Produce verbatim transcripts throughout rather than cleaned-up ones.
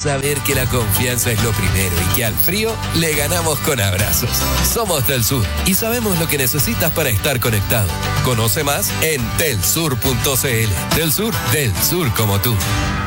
saber que la confianza es lo primero y que al frío le ganamos con abrazos. Somos del Sur y sabemos lo que necesitas para estar conectado. Conoce más en telsur punto c l. Del Sur, del Sur como tú.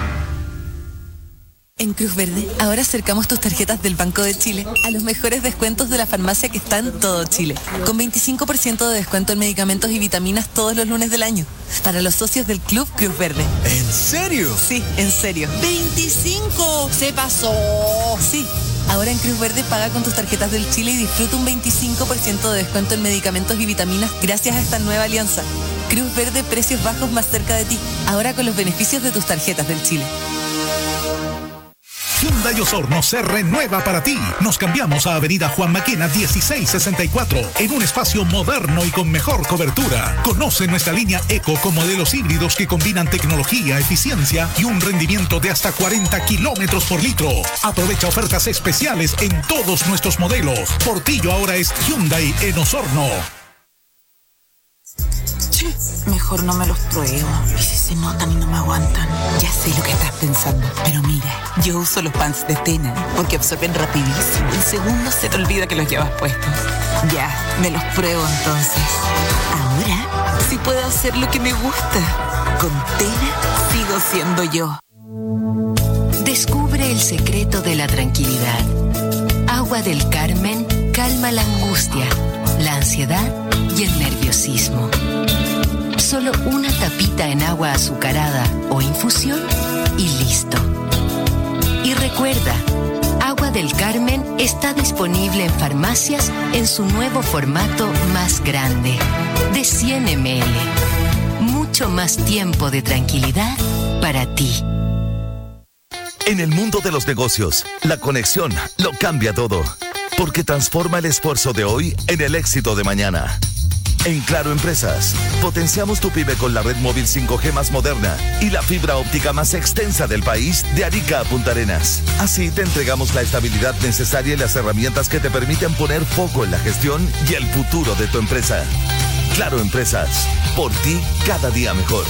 En Cruz Verde, ahora acercamos tus tarjetas del Banco de Chile a los mejores descuentos de la farmacia que está en todo Chile. Con veinticinco por ciento de descuento en medicamentos y vitaminas todos los lunes del año. Para los socios del Club Cruz Verde. ¿En serio? Sí, en serio. ¡veinticinco! ¡Se pasó! Sí. Ahora en Cruz Verde paga con tus tarjetas del Chile y disfruta un veinticinco por ciento de descuento en medicamentos y vitaminas gracias a esta nueva alianza. Cruz Verde, precios bajos más cerca de ti. Ahora con los beneficios de tus tarjetas del Chile. Hyundai Osorno se renueva para ti. Nos cambiamos a Avenida Juan Maquena dieciséis sesenta y cuatro en un espacio moderno y con mejor cobertura. Conoce nuestra línea Eco con modelos híbridos que combinan tecnología, eficiencia y un rendimiento de hasta cuarenta kilómetros por litro. Aprovecha ofertas especiales en todos nuestros modelos. Portillo ahora es Hyundai en Osorno. Mejor no me los pruebo. ¿Y si se notan y no me aguantan? Ya sé lo que estás pensando, pero mira, yo uso los pants de Tena porque absorben rapidísimo. En segundos se te olvida que los llevas puestos. Ya, me los pruebo entonces. Ahora sí puedo hacer lo que me gusta. Con Tena sigo siendo yo. Descubre el secreto de la tranquilidad. Agua del Carmen calma la angustia, la ansiedad y el nerviosismo. Solo una tapita en agua azucarada o infusión y listo. Y recuerda, Agua del Carmen está disponible en farmacias en su nuevo formato más grande, de cien mililitros. Mucho más tiempo de tranquilidad para ti. En el mundo de los negocios, la conexión lo cambia todo, porque transforma el esfuerzo de hoy en el éxito de mañana. En Claro Empresas, potenciamos tu pyme con la red móvil cinco G más moderna y la fibra óptica más extensa del país de Arica a Punta Arenas. Así te entregamos la estabilidad necesaria y las herramientas que te permiten poner foco en la gestión y el futuro de tu empresa. Claro Empresas, por ti cada día mejor.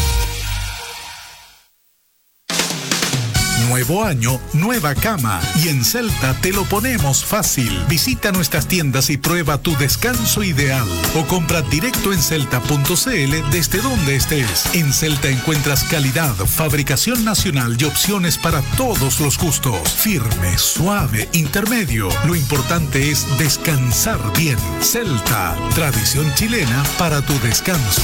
Nuevo año, nueva cama. Y en Celta te lo ponemos fácil. Visita nuestras tiendas y prueba tu descanso ideal. O compra directo en celta punto c l desde donde estés. En Celta encuentras calidad, fabricación nacional y opciones para todos los gustos. Firme, suave, intermedio. Lo importante es descansar bien. Celta, tradición chilena para tu descanso.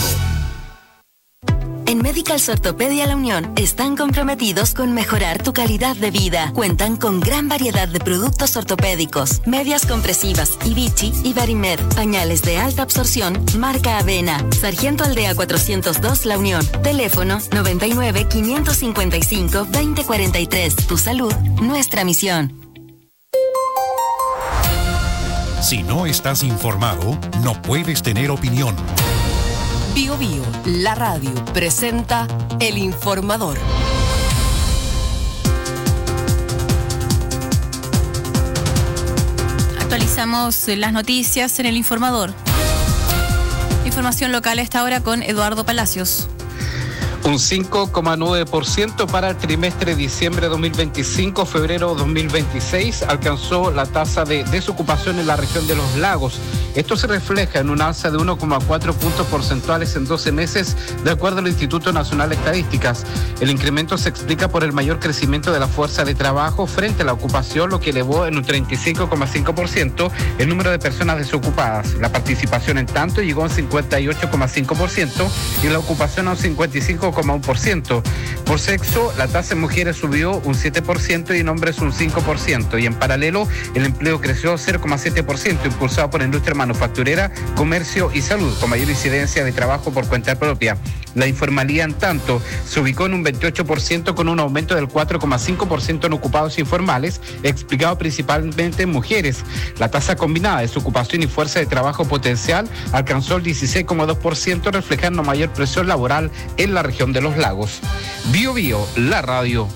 En Medicals Ortopedia La Unión están comprometidos con mejorar tu calidad de vida. Cuentan con gran variedad de productos ortopédicos, medias compresivas, Vichy y Barimed, pañales de alta absorción, marca Avena. Sargento Aldea cuatrocientos dos La Unión. Teléfono noventa y nueve, quinientos cincuenta y cinco, veinte cuarenta y tres. Tu salud, nuestra misión. Si no estás informado, no puedes tener opinión. Bio Bio, la radio, presenta El Informador. Actualizamos las noticias en El Informador. Información local a esta hora con Eduardo Palacios. Un cinco coma nueve por ciento para el trimestre diciembre dos mil veinticinco, febrero dos mil veintiséis, alcanzó la tasa de desocupación en la región de los lagos. Esto se refleja en un alza de uno coma cuatro puntos porcentuales en doce meses, de acuerdo al Instituto Nacional de Estadísticas. El incremento se explica por el mayor crecimiento de la fuerza de trabajo frente a la ocupación, lo que elevó en un treinta y cinco coma cinco por ciento el número de personas desocupadas. La participación, en tanto, llegó a un cincuenta y ocho coma cinco por ciento y la ocupación a un cincuenta y cinco coma uno por ciento. Por sexo, la tasa en mujeres subió un siete por ciento y en hombres un cinco por ciento. Y en paralelo, el empleo creció cero coma siete por ciento, impulsado por la industria manufacturera, comercio y salud, con mayor incidencia de trabajo por cuenta propia. La informalidad, en tanto, se ubicó en un veintiocho por ciento, con un aumento del cuatro coma cinco por ciento en ocupados informales, explicado principalmente en mujeres. La tasa combinada de desocupación y fuerza de trabajo potencial alcanzó el dieciséis coma dos por ciento, reflejando mayor presión laboral en la región de los lagos. Bio Bio, la radio.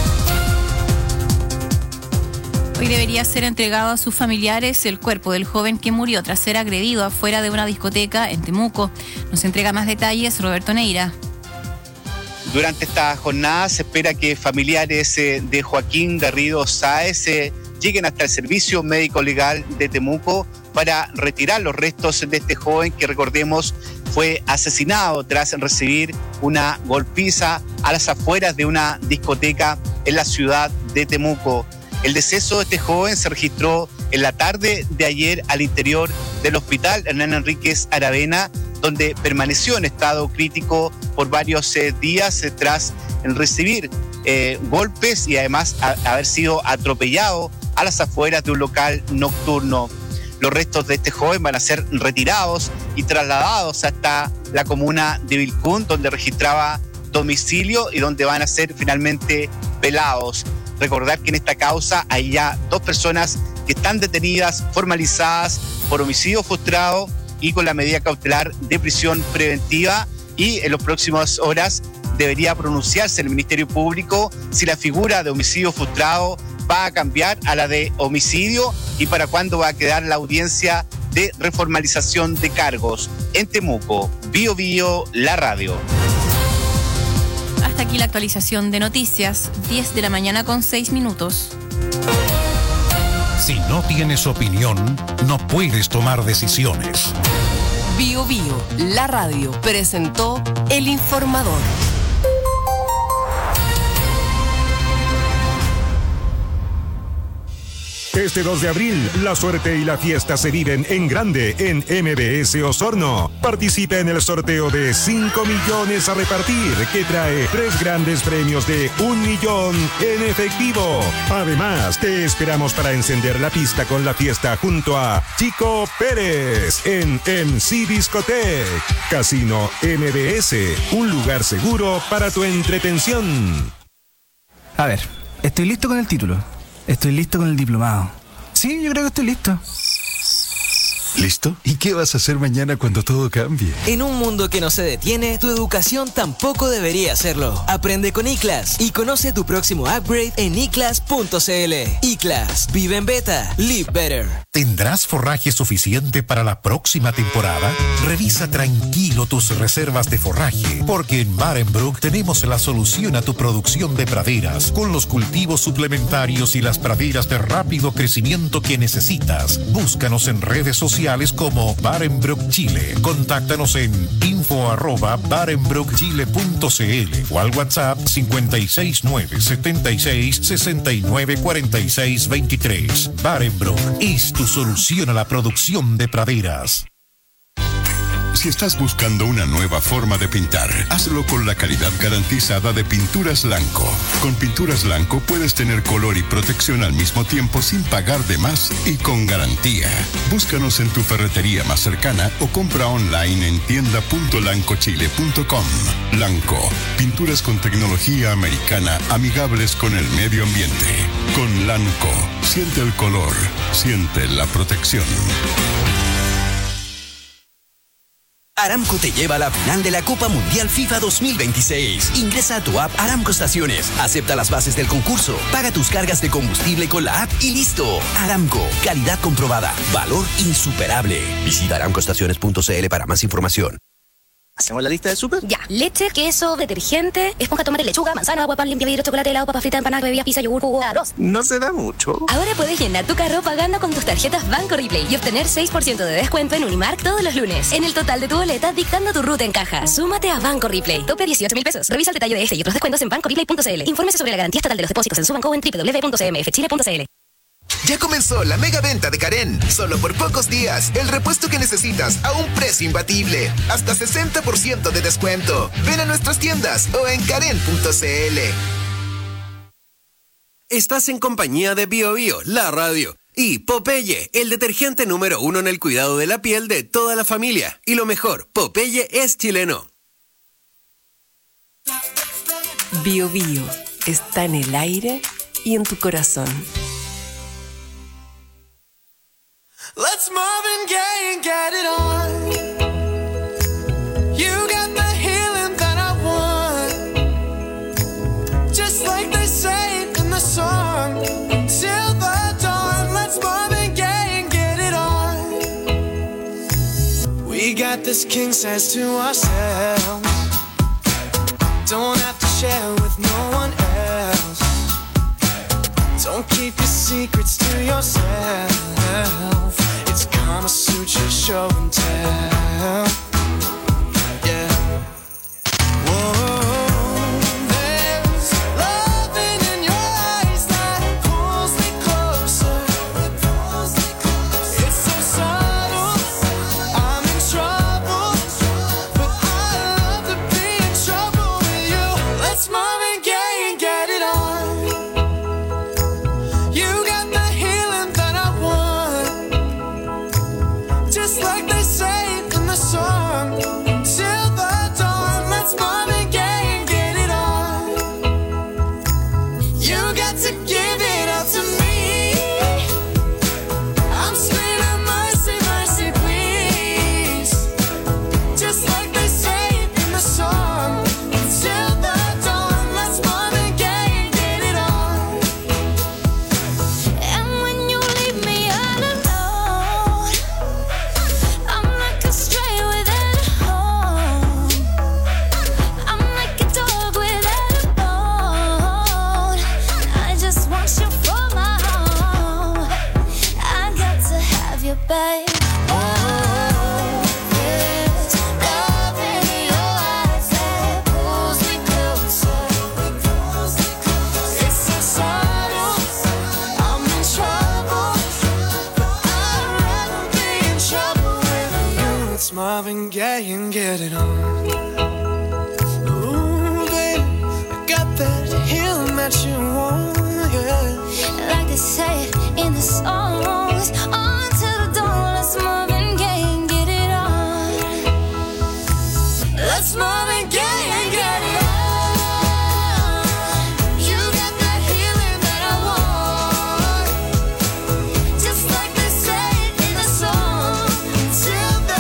Hoy debería ser entregado a sus familiares el cuerpo del joven que murió tras ser agredido afuera de una discoteca en Temuco. Nos entrega más detalles Roberto Neira. Durante esta jornada se espera que familiares eh, de Joaquín Garrido Sáez eh, lleguen hasta el Servicio Médico Legal de Temuco para retirar los restos de este joven que, recordemos, fue asesinado tras recibir una golpiza a las afueras de una discoteca en la ciudad de Temuco. El deceso de este joven se registró en la tarde de ayer al interior del hospital Hernán Enríquez Aravena, donde permaneció en estado crítico por varios eh, días eh, tras recibir eh, golpes y además a, haber sido atropellado a las afueras de un local nocturno. Los restos de este joven van a ser retirados y trasladados hasta la comuna de Vilcún, donde registraba domicilio y donde van a ser finalmente velados. Recordar que en esta causa hay ya dos personas que están detenidas, formalizadas por homicidio frustrado y con la medida cautelar de prisión preventiva, y en las próximas horas debería pronunciarse el Ministerio Público si la figura de homicidio frustrado va a cambiar a la de homicidio y para cuándo va a quedar la audiencia de reformalización de cargos. En Temuco, Bio Bio, la radio. Hasta aquí la actualización de noticias, diez de la mañana con seis minutos. Si no tienes opinión, no puedes tomar decisiones. Bio Bio, la radio, presentó El Informador. Este dos de abril, la suerte y la fiesta se viven en grande en M B S Osorno. Participa en el sorteo de cinco millones a repartir, que trae tres grandes premios de un millón en efectivo. Además, te esperamos para encender la pista con la fiesta junto a Chico Pérez en M C Discotech. Casino M B S, un lugar seguro para tu entretención. A ver, estoy listo con el título. Estoy listo con el diplomado. Sí, yo creo que estoy listo. ¿Listo? ¿Y qué vas a hacer mañana cuando todo cambie? En un mundo que no se detiene, tu educación tampoco debería hacerlo. Aprende con iClass y conoce tu próximo upgrade en i class punto c l. iClass, vive en beta, live better. ¿Tendrás forraje suficiente para la próxima temporada? Revisa tranquilo tus reservas de forraje, porque en Barenbrook tenemos la solución a tu producción de praderas, con los cultivos suplementarios y las praderas de rápido crecimiento que necesitas. Búscanos en redes sociales como Barenbrook Chile. Contáctanos en info arroba barenbrook chile punto c l o al WhatsApp cincuenta y seis nueve setenta y seis sesenta y nueve cuarenta y seis veintitrés. Barenbrook es tu solución a la producción de praderas. Si estás buscando una nueva forma de pintar, hazlo con la calidad garantizada de Pinturas Lanco. Con Pinturas Lanco puedes tener color y protección al mismo tiempo sin pagar de más y con garantía. Búscanos en tu ferretería más cercana o compra online en tienda punto lanco chile punto com. Lanco, pinturas con tecnología americana amigables con el medio ambiente. Con Lanco, siente el color, siente la protección. Aramco te lleva a la final de la Copa Mundial FIFA dos mil veintiséis. Ingresa a tu app Aramco Estaciones, acepta las bases del concurso, paga tus cargas de combustible con la app y listo. Aramco, calidad comprobada, valor insuperable. Visita aramco estaciones punto c l para más información. ¿Hacemos la lista de súper? Ya. Leche, queso, detergente, esponja, tomate, lechuga, manzana, agua, pan, limpia vidrio, chocolate, helado, papa frita, empanada, bebida, pizza, yogur, jugo, arroz. No se da mucho. Ahora puedes llenar tu carro pagando con tus tarjetas Banco Replay y obtener seis por ciento de descuento en Unimark todos los lunes. En el total de tu boleta, dictando tu ruta en caja. Súmate a Banco Replay. Tope dieciocho mil pesos. Revisa el detalle de este y otros descuentos en banco replay punto c l. Infórmese sobre la garantía estatal de los depósitos en su banco en doble u doble u doble u punto c m f chile punto c l. Ya comenzó la mega venta de Karen. Solo por pocos días, el repuesto que necesitas a un precio imbatible. Hasta sesenta por ciento de descuento. Ven a nuestras tiendas o en karen punto c l. Estás en compañía de Bio Bio, la radio. Y Popeye, el detergente número uno en el cuidado de la piel de toda la familia. Y lo mejor, Popeye es chileno. Bio Bio está en el aire y en tu corazón. Let's Marvin Gaye and get it on. You got the healing that I want. Just like they say in the song. Till the dawn, let's Marvin Gaye and get it on. We got this king says to ourselves. Don't have to share with no one else. Don't keep your secrets to yourself. It's Kama Sutra show and tell. Yeah. Whoa. Marvin Gaye and get it on. Ooh, baby, I got that healing that you want, yeah. Like they say it in the songs, on to the dawn. Let's Marvin Gaye and get it on. Let's Marvin Gaye and get it on. You got that healing that I want, just like they say it in the song. Till the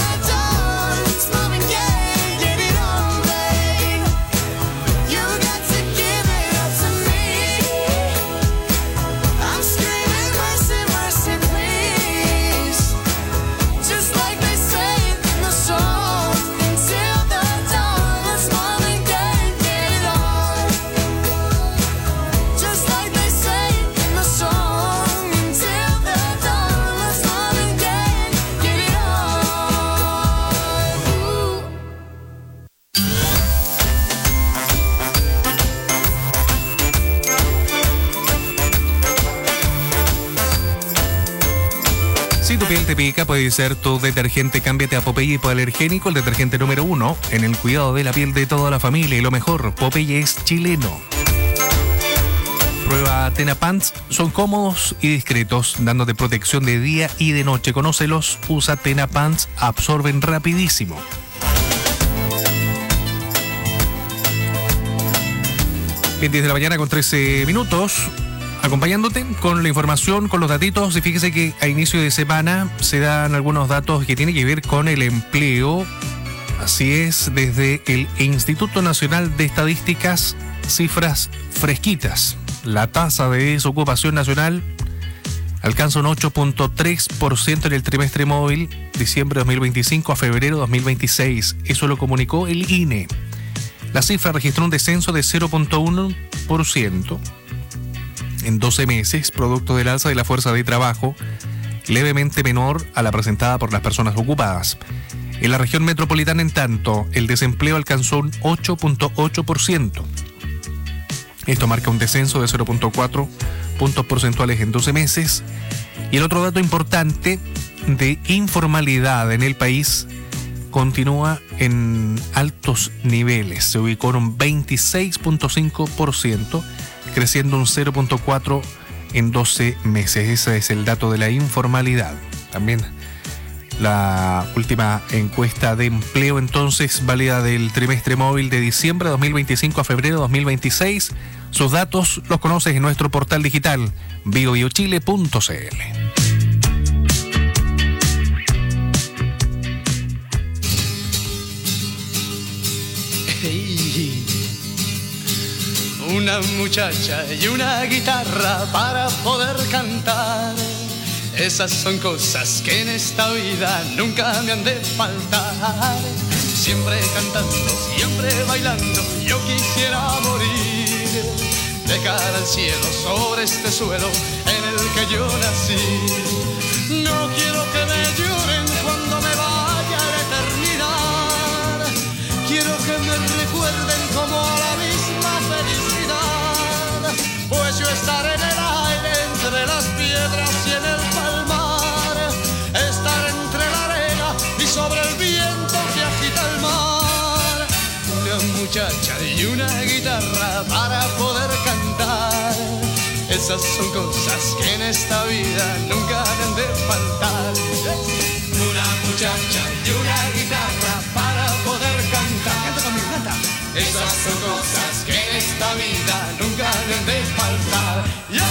Si tu piel te pica, puede ser tu detergente. Cámbiate a Popeye hipoalergénico, el detergente número uno en el cuidado de la piel de toda la familia. Y lo mejor, Popeye es chileno. Prueba Tena Pants, son cómodos y discretos, dándote protección de día y de noche. Conócelos, usa Tena Pants, absorben rapidísimo. diez de la mañana con trece minutos. Acompañándote con la información, con los datitos, y fíjese que a inicio de semana se dan algunos datos que tienen que ver con el empleo. Así es, desde el Instituto Nacional de Estadísticas, cifras fresquitas. La tasa de desocupación nacional alcanza un ocho punto tres por ciento en el trimestre móvil, diciembre de dos mil veinticinco a febrero de dos mil veintiséis. Eso lo comunicó el I N E. La cifra registró un descenso de cero punto uno por ciento. En doce meses, producto del alza de la fuerza de trabajo, levemente menor a la presentada por las personas ocupadas. En la región metropolitana, en tanto, el desempleo alcanzó un ocho punto ocho por ciento. Esto marca un descenso de cero punto cuatro puntos porcentuales en doce meses. Y el otro dato importante de informalidad en el país continúa en altos niveles. Se ubicó en un veintiséis punto cinco por ciento, creciendo un cero punto cuatro por ciento en doce meses. Ese es el dato de la informalidad. También la última encuesta de empleo, entonces, válida del trimestre móvil de diciembre de dos mil veinticinco a febrero de dos mil veintiséis. Sus datos los conoces en nuestro portal digital bio bio chile punto c l. Una muchacha y una guitarra para poder cantar. Esas son cosas que en esta vida nunca me han de faltar. siempre cantando, siempre bailando, yo quisiera morir de cara al cielo sobre este suelo en el que yo nací. No quiero que me lloren cuando me vaya a la eternidad, quiero que me recuerden como a la misma felicidad, pues yo estaré en el aire entre las piedras y en el palmar, estar entre la arena y sobre el viento que agita el mar. Una muchacha y una guitarra para poder cantar, esas son cosas que en esta vida nunca deben de faltar. Una muchacha y una guitarra para poder cantar. Canta conmigo, canta. Esas son cosas que en esta vida nunca deben de faltar. ¡Ya!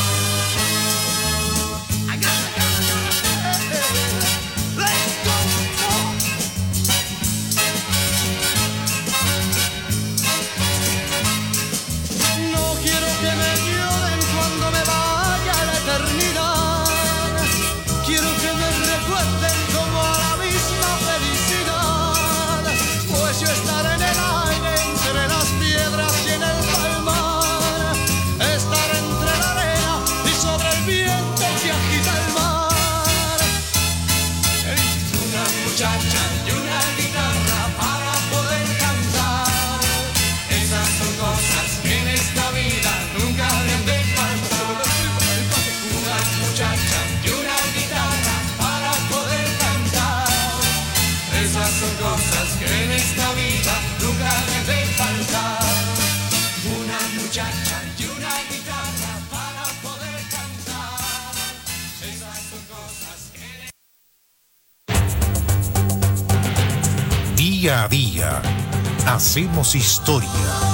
Día a día, hacemos historia.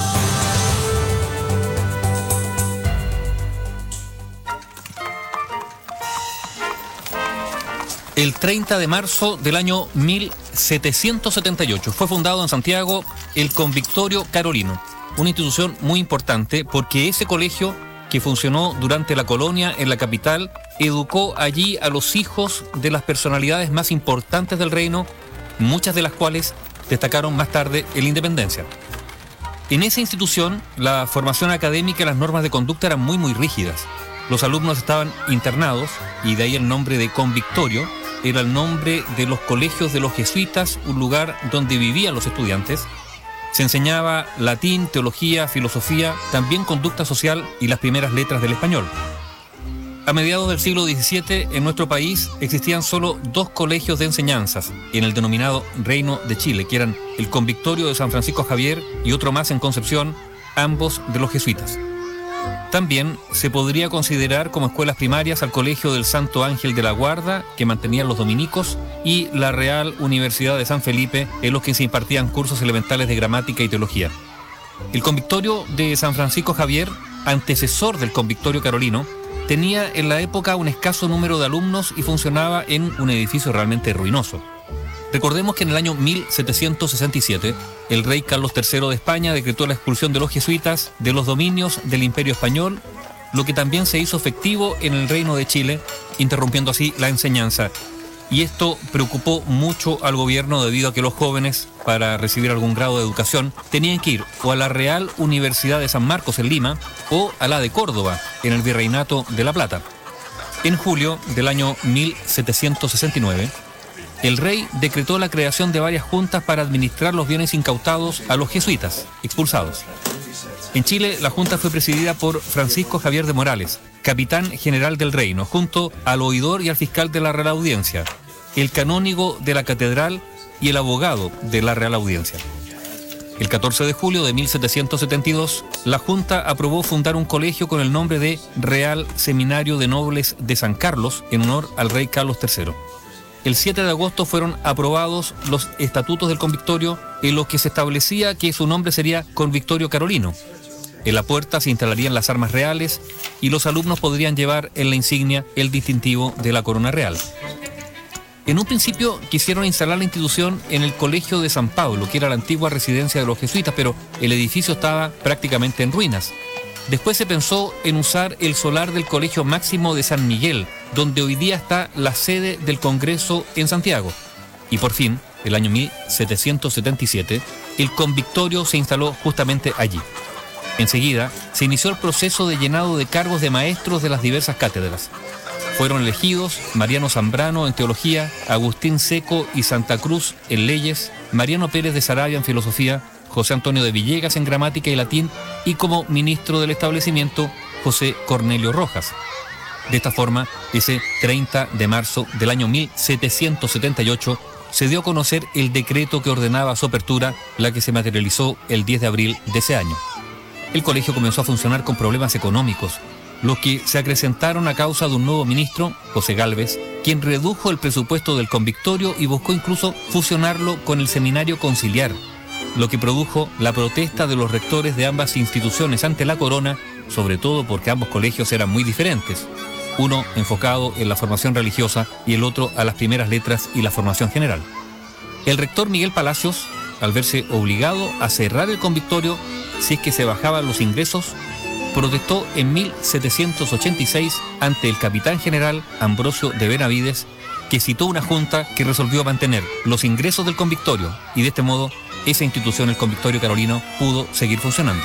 El treinta de marzo del año mil setecientos setenta y ocho fue fundado en Santiago el Convictorio Carolino, una institución muy importante porque ese colegio, que funcionó durante la colonia en la capital, educó allí a los hijos de las personalidades más importantes del reino, muchas de las cuales destacaron más tarde en la independencia. En esa institución, la formación académica y las normas de conducta eran muy muy rígidas. Los alumnos estaban internados, y de ahí el nombre de convictorio, era el nombre de los colegios de los jesuitas, un lugar donde vivían los estudiantes. Se enseñaba latín, teología, filosofía, también conducta social y las primeras letras del español. A mediados del siglo diecisiete, en nuestro país existían solo dos colegios de enseñanzas en el denominado Reino de Chile, que eran el Convictorio de San Francisco Javier y otro más en Concepción, ambos de los jesuitas. También se podría considerar como escuelas primarias al Colegio del Santo Ángel de la Guarda, que mantenían los dominicos, y la Real Universidad de San Felipe, en los que se impartían cursos elementales de gramática y teología. El Convictorio de San Francisco Javier, antecesor del Convictorio Carolino, tenía en la época un escaso número de alumnos y funcionaba en un edificio realmente ruinoso. Recordemos que en el año mil setecientos sesenta y siete, el rey Carlos tercero de España decretó la expulsión de los jesuitas de los dominios del Imperio Español, lo que también se hizo efectivo en el Reino de Chile, interrumpiendo así la enseñanza. Y esto preocupó mucho al gobierno debido a que los jóvenes, para recibir algún grado de educación, tenían que ir o a la Real Universidad de San Marcos en Lima o a la de Córdoba, en el Virreinato de La Plata. En julio del año mil setecientos sesenta y nueve, el rey decretó la creación de varias juntas para administrar los bienes incautados a los jesuitas expulsados. En Chile, la junta fue presidida por Francisco Javier de Morales, capitán general del reino, junto al oidor y al fiscal de la Real Audiencia, el canónigo de la catedral y el abogado de la Real Audiencia. El catorce de julio de mil setecientos setenta y dos, la Junta aprobó fundar un colegio con el nombre de Real Seminario de Nobles de San Carlos, en honor al rey Carlos tercero. El siete de agosto fueron aprobados los estatutos del Convictorio, en los que se establecía que su nombre sería Convictorio Carolino. En la puerta se instalarían las armas reales y los alumnos podrían llevar en la insignia el distintivo de la corona real. En un principio quisieron instalar la institución en el Colegio de San Pablo, que era la antigua residencia de los jesuitas, pero el edificio estaba prácticamente en ruinas. Después se pensó en usar el solar del Colegio Máximo de San Miguel, donde hoy día está la sede del Congreso en Santiago. Y por fin, el año mil setecientos setenta y siete, el convictorio se instaló justamente allí. Enseguida, se inició el proceso de llenado de cargos de maestros de las diversas cátedras. Fueron elegidos Mariano Zambrano en Teología, Agustín Seco y Santa Cruz en Leyes, Mariano Pérez de Sarabia en Filosofía, José Antonio de Villegas en Gramática y Latín y como ministro del establecimiento, José Cornelio Rojas. De esta forma, ese treinta de marzo del año mil setecientos setenta y ocho, se dio a conocer el decreto que ordenaba su apertura, la que se materializó el diez de abril de ese año. El colegio comenzó a funcionar con problemas económicos, los que se acrecentaron a causa de un nuevo ministro, José Gálvez, quien redujo el presupuesto del convictorio y buscó incluso fusionarlo con el seminario conciliar, lo que produjo la protesta de los rectores de ambas instituciones ante la corona, sobre todo porque ambos colegios eran muy diferentes, uno enfocado en la formación religiosa y el otro a las primeras letras y la formación general. El rector Miguel Palacios, al verse obligado a cerrar el convictorio si es que se bajaban los ingresos, protestó en mil setecientos ochenta y seis ante el capitán general Ambrosio de Benavides, que citó una junta que resolvió mantener los ingresos del convictorio y de este modo esa institución, el convictorio carolino, pudo seguir funcionando.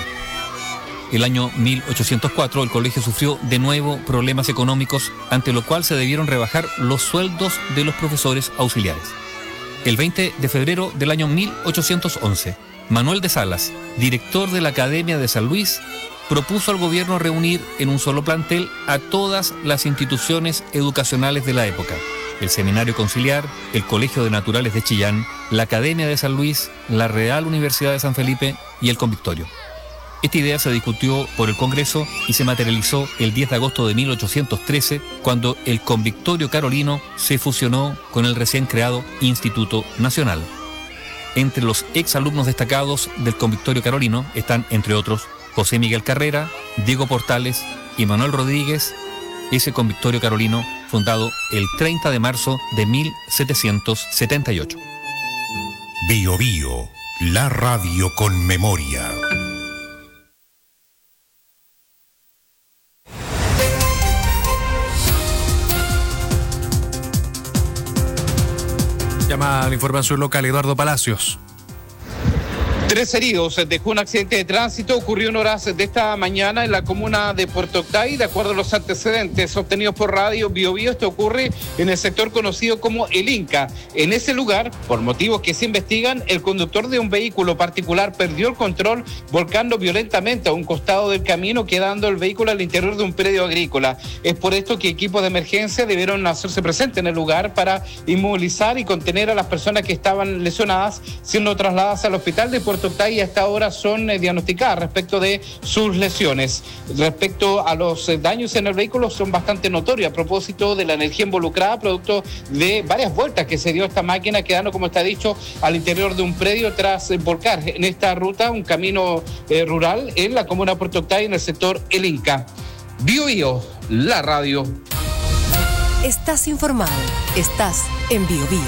El año mil ochocientos cuatro el colegio sufrió de nuevo problemas económicos, ante lo cual se debieron rebajar los sueldos de los profesores auxiliares. El veinte de febrero del año mil ochocientos once, Manuel de Salas, director de la Academia de San Luis, propuso al gobierno reunir en un solo plantel a todas las instituciones educacionales de la época: el Seminario Conciliar, el Colegio de Naturales de Chillán, la Academia de San Luis, la Real Universidad de San Felipe y el Convictorio. Esta idea se discutió por el Congreso y se materializó el diez de agosto de mil ochocientos trece, cuando el Convictorio Carolino se fusionó con el recién creado Instituto Nacional. Entre los exalumnos destacados del Convictorio Carolino están, entre otros, José Miguel Carrera, Diego Portales y Manuel Rodríguez, ese convictorio carolino fundado el treinta de marzo de mil setecientos setenta y ocho. Bio Bio, la radio con memoria. Llama a la información local Eduardo Palacios. Tres heridos. Dejó un accidente de tránsito. Ocurrió en horas de esta mañana en la comuna de Puerto Octay. De acuerdo a los antecedentes obtenidos por Radio Bio Bio, esto ocurre en el sector conocido como El Inca. En ese lugar, por motivos que se investigan, el conductor de un vehículo particular perdió el control, volcando violentamente a un costado del camino, quedando el vehículo al interior de un predio agrícola. Es por esto que equipos de emergencia debieron hacerse presentes en el lugar para inmovilizar y contener a las personas que estaban lesionadas, siendo trasladadas al hospital de Puerto Octay y hasta ahora son eh, diagnosticadas respecto de sus lesiones. Respecto a los eh, daños en el vehículo, son bastante notorios a propósito de la energía involucrada, producto de varias vueltas que se dio esta máquina, quedando, como está dicho, al interior de un predio tras eh, volcar en esta ruta, un camino eh, rural en la comuna de Puerto Octay, en el sector El Inca. Bio Bio, la radio. Estás informado, estás en Bio Bio.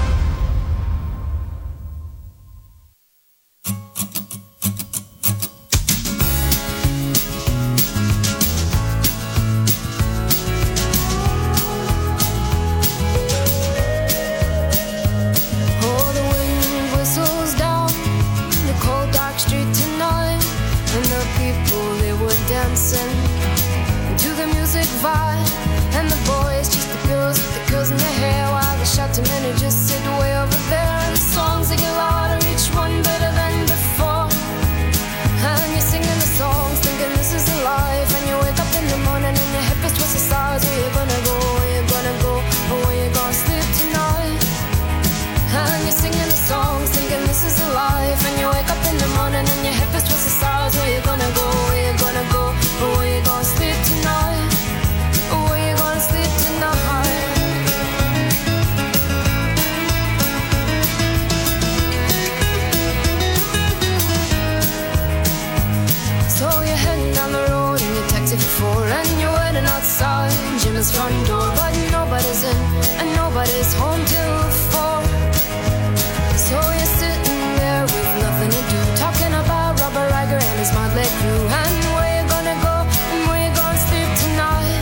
Front door, but nobody's in and nobody's home till four. So you're sitting there with nothing to do, talking about Robert Riger and his motley crew, and where you gonna go and where you gonna sleep tonight.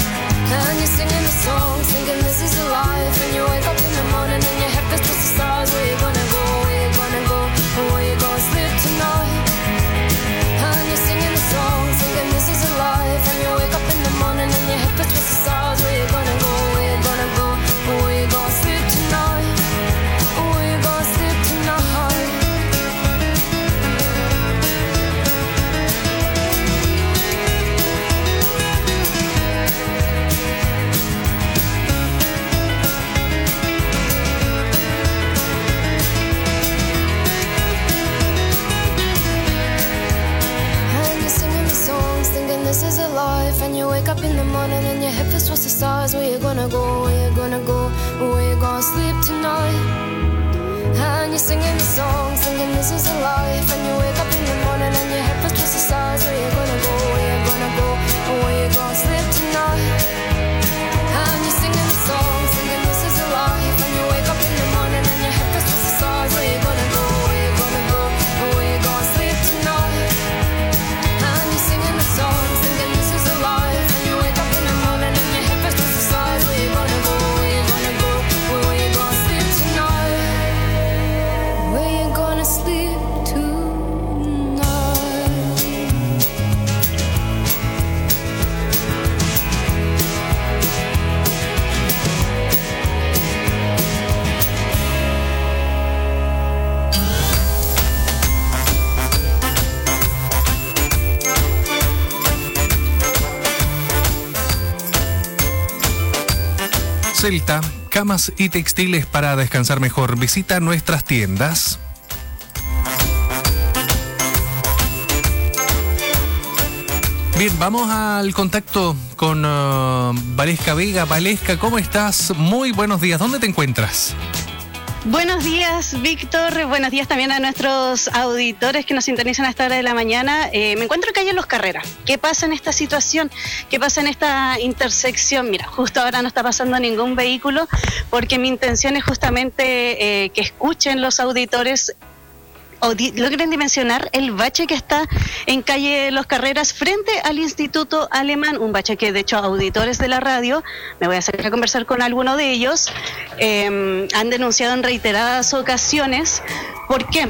And you're singing the songs, thinking this is a life, and you wake up in the morning and your head feels just the stars. morning and your head feels towards the stars. Where you gonna go, where you gonna go, where you gonna sleep tonight? And you're singing the song, singing this is a life. And you wake up in the morning and your head feels towards the stars. Where you gonna go, where you gonna go, where you gonna sleep tonight? And you're singing the song, singing this is a life. And you wake up in the morning and your head feels towards the stars. Where you gonna go, where you gonna go, where you gonna sleep tonight? And you're singing the song, singing this is a life. And you wake up in the morning and your head feels towards the stars. Where you gonna go, where you gonna go, where you gonna sleep tonight? Where you gonna sleep tonight? Celta, camas y textiles para descansar mejor. Visita nuestras tiendas. Bien, vamos al contacto con uh, Valesca Vega. Valesca, ¿cómo estás? Muy buenos días. ¿Dónde te encuentras? Buenos días, Víctor. Buenos días también a nuestros auditores que nos sintonizan a esta hora de la mañana. Eh, me encuentro calle en Los Carreras. ¿Qué pasa en esta situación? ¿Qué pasa en esta intersección? Mira, justo ahora no está pasando ningún vehículo porque mi intención es justamente eh, que escuchen los auditores o di- logren dimensionar el bache que está en calle Los Carreras frente al Instituto Alemán, un bache que de hecho auditores de la radio, me voy a sacar a conversar con alguno de ellos, eh, han denunciado en reiteradas ocasiones. ¿Por qué?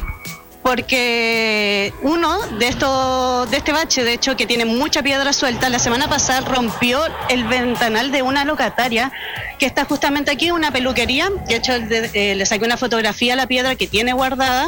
Porque uno de estos, de este bache, de hecho, que tiene mucha piedra suelta, la semana pasada rompió el ventanal de una locataria que está justamente aquí, una peluquería. De hecho, de, eh, le saqué una fotografía a la piedra que tiene guardada.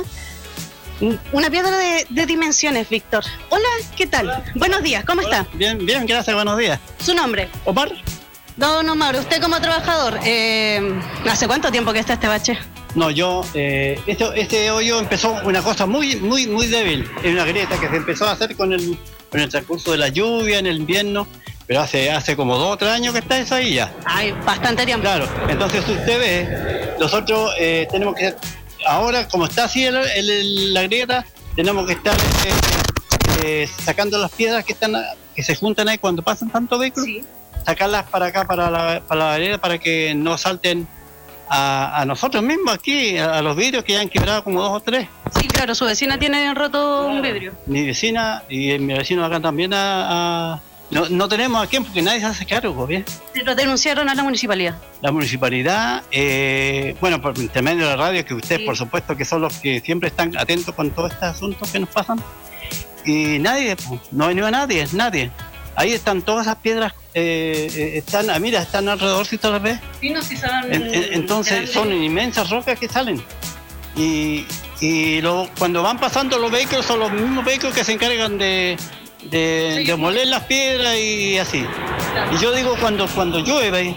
Una piedra de, de dimensiones, Víctor. Hola, ¿qué tal? Hola. Buenos días, ¿cómo Hola. está? Bien, bien, gracias, buenos días. ¿Su nombre? Omar. Don Omar, usted como trabajador, eh, ¿hace cuánto tiempo que está este bache? No, yo, eh, este, este hoyo empezó una cosa muy, muy, muy débil. Es una grieta que se empezó a hacer con el, con el transcurso de la lluvia en el invierno, pero hace, hace como dos o tres años que está eso ahí ya. Ay, bastante tiempo. Claro, entonces usted ve, nosotros eh, tenemos que... Ahora, como está así el, el, el, la grieta, tenemos que estar eh, eh, sacando las piedras que están que se juntan ahí cuando pasan tantos vehículos, sí. Sacarlas para acá, para la, para la vereda, para que no salten a, a nosotros mismos aquí, a, a los vidrios que ya han quebrado como dos o tres. Sí, claro, su vecina tiene roto claro. un vidrio. Mi vecina y mi vecino acá también a... a No, no tenemos a quién porque nadie se hace cargo, ¿bien? Lo denunciaron a la municipalidad. La municipalidad, eh, bueno, por intermedio de la radio, que ustedes, sí. por supuesto, que son los que siempre están atentos con todos estos asuntos que nos pasan. Y nadie, pues, no ha venido nadie, nadie. Ahí están todas esas piedras, eh, están, ah, mira, están alrededor, si todas las ves. Sí, no, si son en, en, entonces grandes. Son inmensas rocas que salen. Y, y lo, cuando van pasando los vehículos, son los mismos vehículos que se encargan de... De, de moler las piedras y así. Y yo digo, cuando cuando llueve,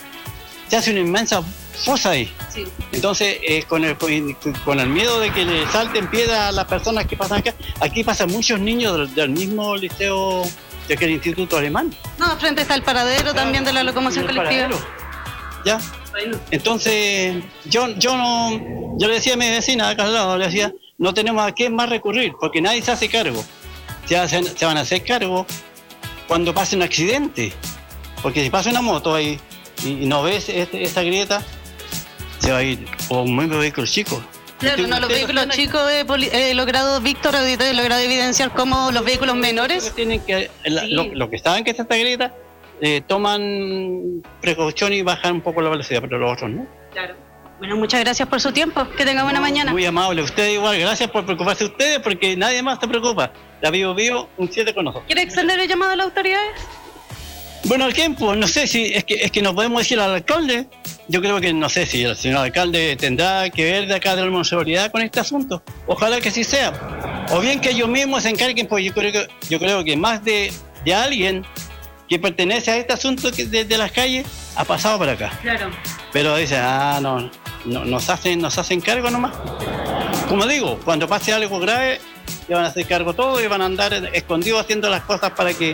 se hace una inmensa fosa ahí. Sí. Entonces, eh, con, el, con el miedo de que le salten piedras a las personas que pasan acá, aquí pasan muchos niños del, del mismo liceo, de aquel Instituto Alemán. No, frente está el paradero claro, también de la locomoción colectiva. Paradero. ¿Ya? Bueno. Entonces, yo, yo no, yo le decía a mi vecina acá al lado, le decía, no tenemos a quién más recurrir, porque nadie se hace cargo. Se, hacen, se van a hacer cargo cuando pase un accidente, porque si pasa una moto ahí y, y no ves este, esta grieta, se va a ir o un vehículo chico. Claro, no, los vehículos chicos he, he logrado, Víctor, he logrado evidenciar cómo los vehículos menores tienen que, la, sí. lo, lo que saben que está esta grieta, eh, toman precaución y bajan un poco la velocidad, pero los otros no. Claro. Bueno, muchas gracias por su tiempo. Que tenga buena muy, mañana. Muy amable. Usted igual. Gracias por preocuparse ustedes porque nadie más se preocupa. La Vivo Vivo, un siete con nosotros. ¿Quiere extender el llamado a las autoridades? Bueno, al tiempo, no sé si es que es que nos podemos decir al alcalde. Yo creo que no sé si el señor alcalde tendrá que ver de acá de la municipalidad con este asunto. Ojalá que sí sea. O bien que ellos mismos se encarguen, pues yo creo que yo creo que más de, de alguien que pertenece a este asunto que de, de las calles ha pasado por acá. Claro. Pero dice, ah, no, no nos hacen, nos hacen cargo nomás. Como digo, cuando pase algo grave, se van a hacer cargo todo y van a andar escondidos haciendo las cosas para que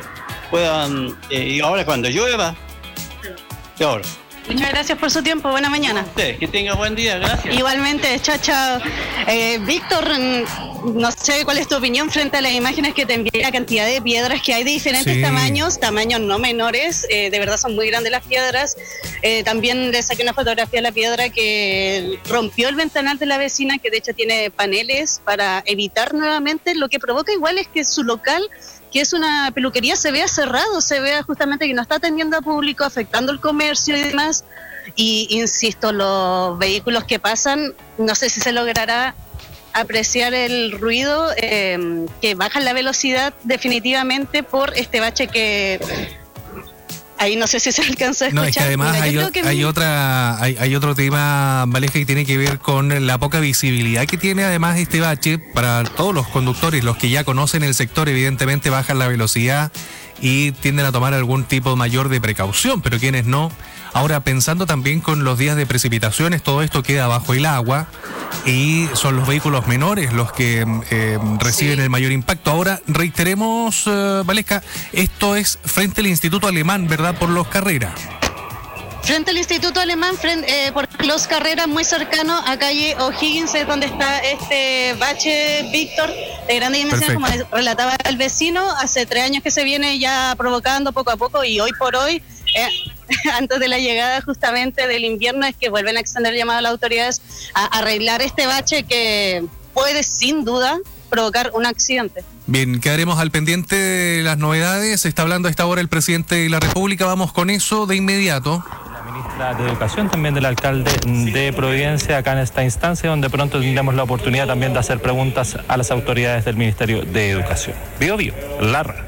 puedan, eh, y ahora cuando llueva, peor. Muchas gracias por su tiempo, buena mañana. Usted, que tenga buen día, gracias. Igualmente, chao, chao. Eh, Víctor, no sé cuál es tu opinión frente a las imágenes que te envié, la cantidad de piedras que hay de diferentes Sí. tamaños, tamaños no menores, eh, de verdad son muy grandes las piedras. Eh, también le saqué una fotografía a la piedra que rompió el ventanal de la vecina, que de hecho tiene paneles para evitar nuevamente, lo que provoca igual es que su local, que es una peluquería, se vea cerrado, se vea justamente que no está atendiendo a público, afectando el comercio y demás. Y insisto, los vehículos que pasan, no sé si se logrará apreciar el ruido, eh, que bajan la velocidad definitivamente por este bache que... Ahí no sé si se alcanza a escuchar. No, es que además Mira, hay, yo o- creo que hay mi- otra hay, hay otro tema, Valesca, que tiene que ver con la poca visibilidad que tiene además este bache para todos los conductores. Los que ya conocen el sector evidentemente bajan la velocidad y tienden a tomar algún tipo mayor de precaución, pero quienes no. Ahora, pensando también con los días de precipitaciones, todo esto queda bajo el agua y son los vehículos menores los que eh, reciben Sí. el mayor impacto. Ahora, reiteremos, eh, Valesca, esto es frente al Instituto Alemán, ¿verdad? Por los Carreras. Frente al Instituto Alemán, frente, eh, por Los Carreras, muy cercano a calle O'Higgins, es donde está este bache, Víctor, de grandes dimensiones, Perfecto. como relataba el vecino. Hace tres años que se viene ya provocando poco a poco, y hoy por hoy, eh, antes de la llegada justamente del invierno, es que vuelven a extender llamado a las autoridades a arreglar este bache que puede sin duda provocar un accidente. Bien, quedaremos al pendiente de las novedades. Está hablando a esta hora el presidente de la República. Vamos con eso de inmediato. Ministra de Educación, también del alcalde de Providencia, acá en esta instancia, donde pronto tendremos la oportunidad también de hacer preguntas a las autoridades del Ministerio de Educación. Bio Bio, la radio.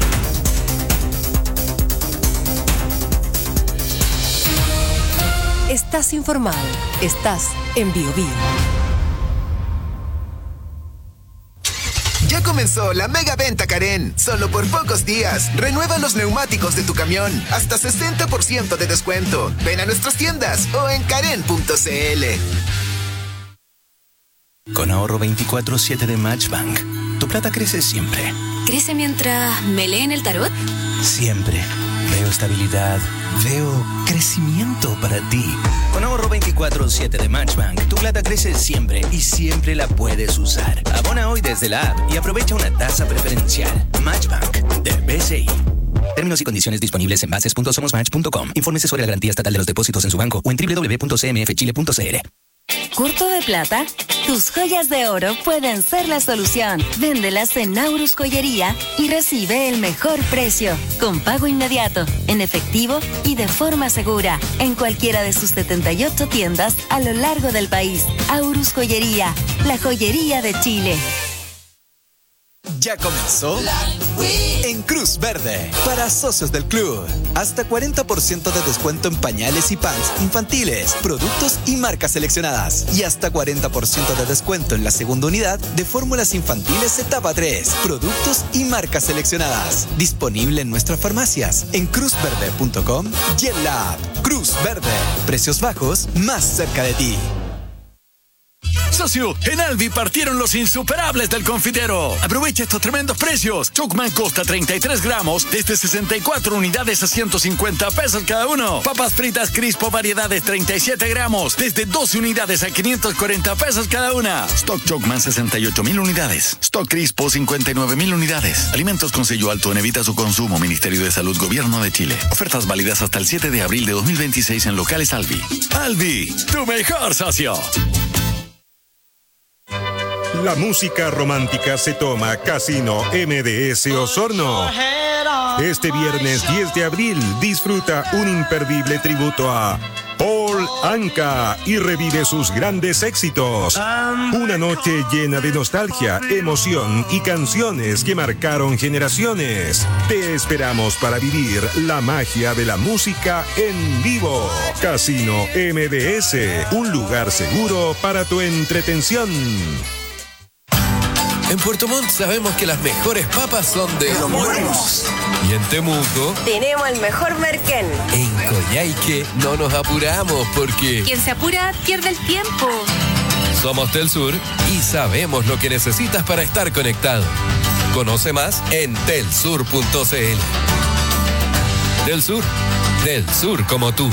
Estás informado. Estás en Bio Bio. Ya comenzó la mega venta Karen. Solo por pocos días. Renueva los neumáticos de tu camión. Hasta sesenta por ciento de descuento. Ven a nuestras tiendas o en karen punto c l. Con ahorro veinticuatro siete de Matchbank, tu plata crece siempre. ¿Crece mientras me leen el tarot? Siempre. Veo estabilidad. Veo crecimiento para ti. Con ahorro veinticuatro siete de Matchbank, tu plata crece siempre y siempre la puedes usar. Abona hoy desde la app y aprovecha una tasa preferencial. Matchbank de B C I. Términos y condiciones disponibles en bases punto somos match punto com. Infórmese sobre la garantía estatal de los depósitos en su banco o en doble u doble u doble u punto c m f chile punto c l. ¿Corto de plata? Tus joyas de oro pueden ser la solución. Véndelas en Aurus Joyería y recibe el mejor precio, con pago inmediato, en efectivo y de forma segura, en cualquiera de sus setenta y ocho tiendas a lo largo del país. Aurus Joyería, la joyería de Chile. Ya comenzó en Cruz Verde para socios del club. Hasta cuarenta por ciento de descuento en pañales y pants infantiles, productos y marcas seleccionadas. Y hasta cuarenta por ciento de descuento en la segunda unidad de fórmulas infantiles etapa tres, productos y marcas seleccionadas. Disponible en nuestras farmacias, en cruz verde punto com y en la app. Cruz Verde. Precios bajos más cerca de ti. Socio, en Albi partieron los insuperables del confitero. Aprovecha estos tremendos precios. Chocman Costa treinta y tres gramos desde sesenta y cuatro unidades a ciento cincuenta pesos cada uno. Papas fritas Crispo variedades treinta y siete gramos desde doce unidades a quinientos cuarenta pesos cada una. Stock Chocman sesenta y ocho mil unidades. Stock Crispo cincuenta y nueve mil unidades. Alimentos con sello alto en evita su consumo. Ministerio de Salud, Gobierno de Chile. Ofertas válidas hasta el siete de abril de dos mil veintiséis en locales Albi. Albi, tu mejor socio. La música romántica se toma Casino M D S Osorno. Este viernes diez de abril disfruta un imperdible tributo a Paul Anka y revive sus grandes éxitos. Una noche llena de nostalgia, emoción y canciones que marcaron generaciones. Te esperamos para vivir la magia de la música en vivo. Casino M D S, un lugar seguro para tu entretención. En Puerto Montt sabemos que las mejores papas son de Los Monos. Y en Temuco, Tenemos el mejor merquén. en Coyhaique, no nos apuramos porque Quien se apura pierde el tiempo. somos del sur y sabemos lo que necesitas para estar conectado. Conoce más en telsur punto c l. Del sur, del sur como tú.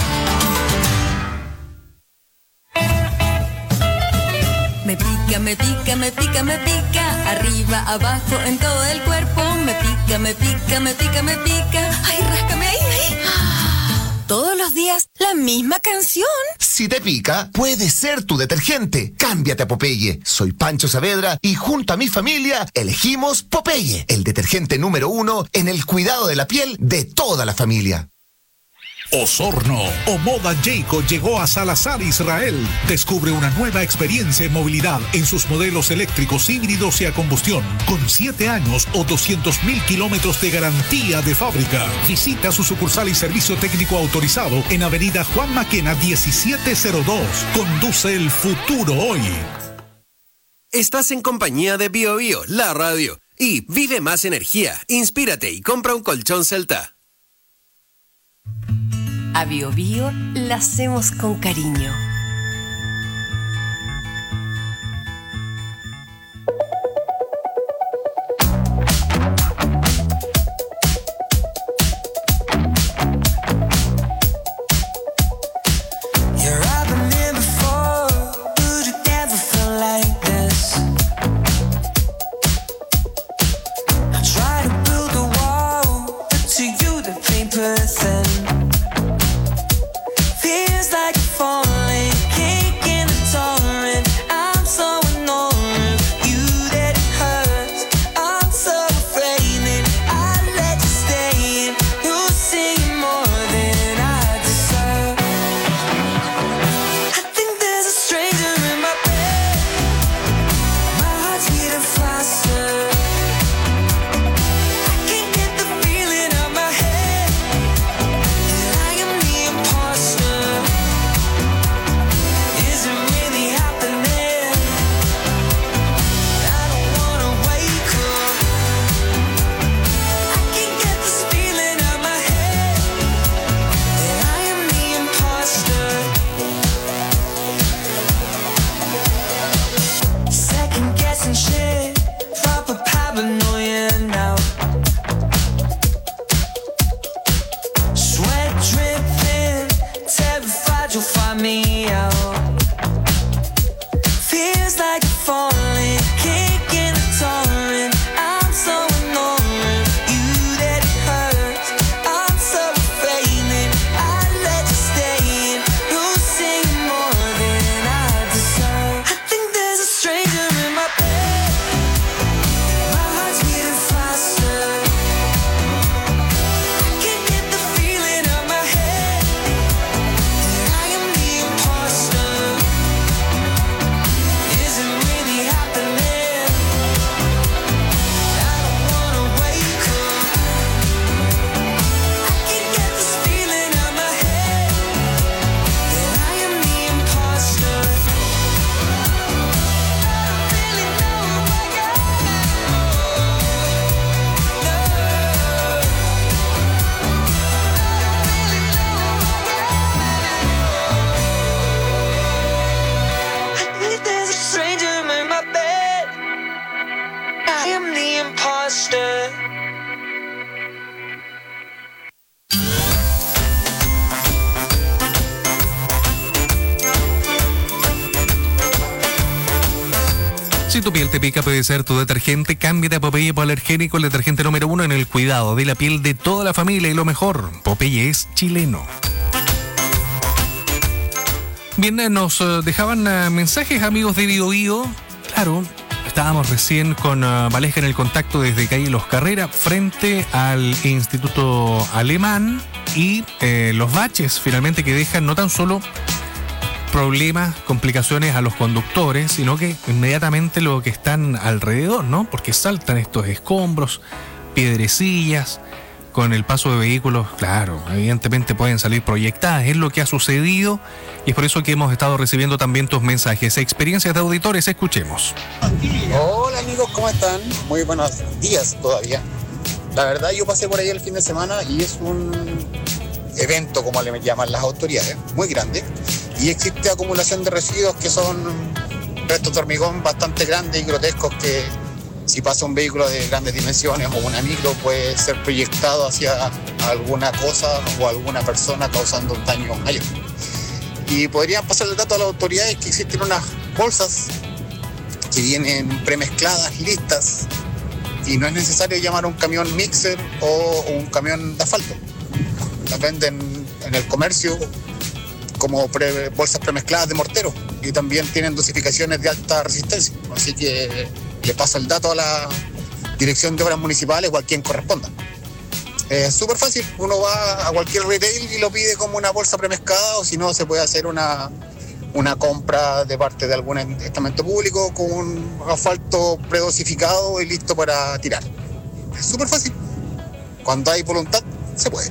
Me pica, me pica, me pica, me pica. Arriba, abajo, en todo el cuerpo. Me pica, me pica, me pica, me pica. Ay, ráscame ahí, ahí. Todos los días, la misma canción. Si te pica, puede ser tu detergente. Cámbiate a Popeye. Soy Pancho Saavedra y junto a mi familia elegimos Popeye, el detergente número uno en el cuidado de la piel de toda la familia. Osorno o Moda Jayco llegó a Salazar, Israel. Descubre una nueva experiencia en movilidad en sus modelos eléctricos híbridos y a combustión, con siete años o doscientos mil kilómetros de garantía de fábrica. Visita su sucursal y servicio técnico autorizado en Avenida Juan Maquena diecisiete cero dos. Conduce el futuro hoy. Estás en compañía de Bio Bio, la radio. Y vive más energía, inspírate y compra un colchón Celta. A Bio Bio la hacemos con cariño. Si tu piel te pica, puede ser tu detergente. Cámbiate a Popeye Hipoalergénico, el detergente número uno en el cuidado de la piel de toda la familia. Y lo mejor, Popeye es chileno. Bien, nos dejaban uh, mensajes amigos de Bio Bio. Claro, estábamos recién con uh, Valesca en el contacto desde calle Los Carrera frente al Instituto Alemán y eh, los baches finalmente que dejan no tan solo problemas, complicaciones a los conductores, sino que inmediatamente lo que están alrededor, ¿no? Porque saltan estos escombros, piedrecillas, con el paso de vehículos, claro, evidentemente pueden salir proyectadas, es lo que ha sucedido y es por eso que hemos estado recibiendo también tus mensajes. Experiencias de auditores, escuchemos. Hola amigos, ¿cómo están? Muy buenos días todavía. La verdad yo pasé por ahí el fin de semana y es un evento, como le llaman las autoridades, muy grande. Y existe acumulación de residuos que son restos de hormigón bastante grandes y grotescos que Si pasa un vehículo de grandes dimensiones o una micro, puede ser proyectado hacia alguna cosa o alguna persona causando un daño mayor. Y podrían pasar el dato a las autoridades que existen unas bolsas que vienen premezcladas y listas, y no es necesario llamar a un camión mixer o un camión de asfalto. Las venden en el comercio como pre, bolsas premezcladas de mortero, y también tienen dosificaciones de alta resistencia. Así que le paso el dato a la Dirección de Obras Municipales o a quien corresponda. Es súper fácil, uno va a cualquier retail y lo pide como una bolsa premezclada, o si no, se puede hacer una, una compra de parte de algún estamento público con un asfalto predosificado y listo para tirar. Es súper fácil. Cuando hay voluntad, se puede.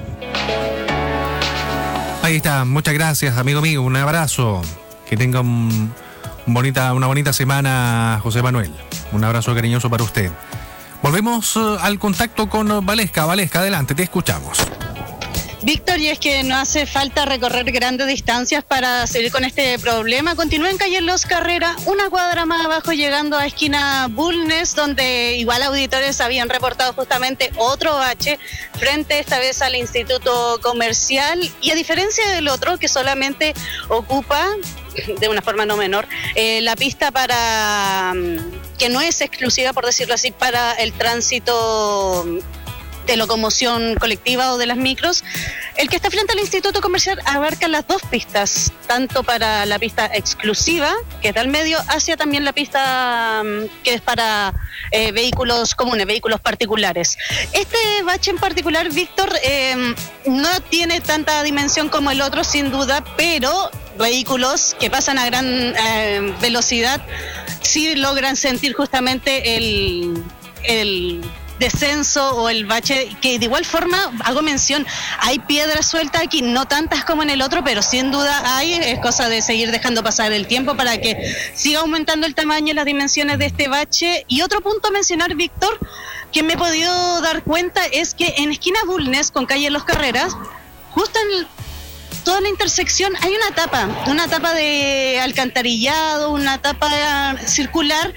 Ahí está, muchas gracias, amigo mío, un abrazo. Que tenga un, un bonita, una bonita semana, José Manuel. Un abrazo cariñoso para usted. Volvemos uh, al contacto con Valesca. Valesca, adelante, te escuchamos. Víctor, y es que no hace falta recorrer grandes distancias para seguir con este problema. Continúa en calle Los Carrera, una cuadra más abajo, llegando a esquina Bulnes, donde igual auditores habían reportado justamente otro bache frente esta vez al Instituto Comercial, y a diferencia del otro que solamente ocupa de una forma no menor eh, la pista para que no es exclusiva, por decirlo así, para el tránsito de locomoción colectiva o de las micros. El que está frente al Instituto Comercial abarca las dos pistas, tanto para la pista exclusiva, que está al medio, hacia también la pista que es para eh, vehículos comunes, vehículos particulares. Este bache en particular, Víctor, eh, no tiene tanta dimensión como el otro, sin duda, pero vehículos que pasan a gran eh, velocidad sí logran sentir justamente el... el descenso o el bache, que de igual forma, hago mención, hay piedras sueltas aquí, no tantas como en el otro, pero sin duda hay, es cosa de seguir dejando pasar el tiempo para que siga aumentando el tamaño y las dimensiones de este bache. Y otro punto a mencionar, Víctor, que me he podido dar cuenta, es que en esquina Bulnes con calle Los Carreras, justo en toda la intersección hay una tapa, una tapa de alcantarillado, una tapa circular,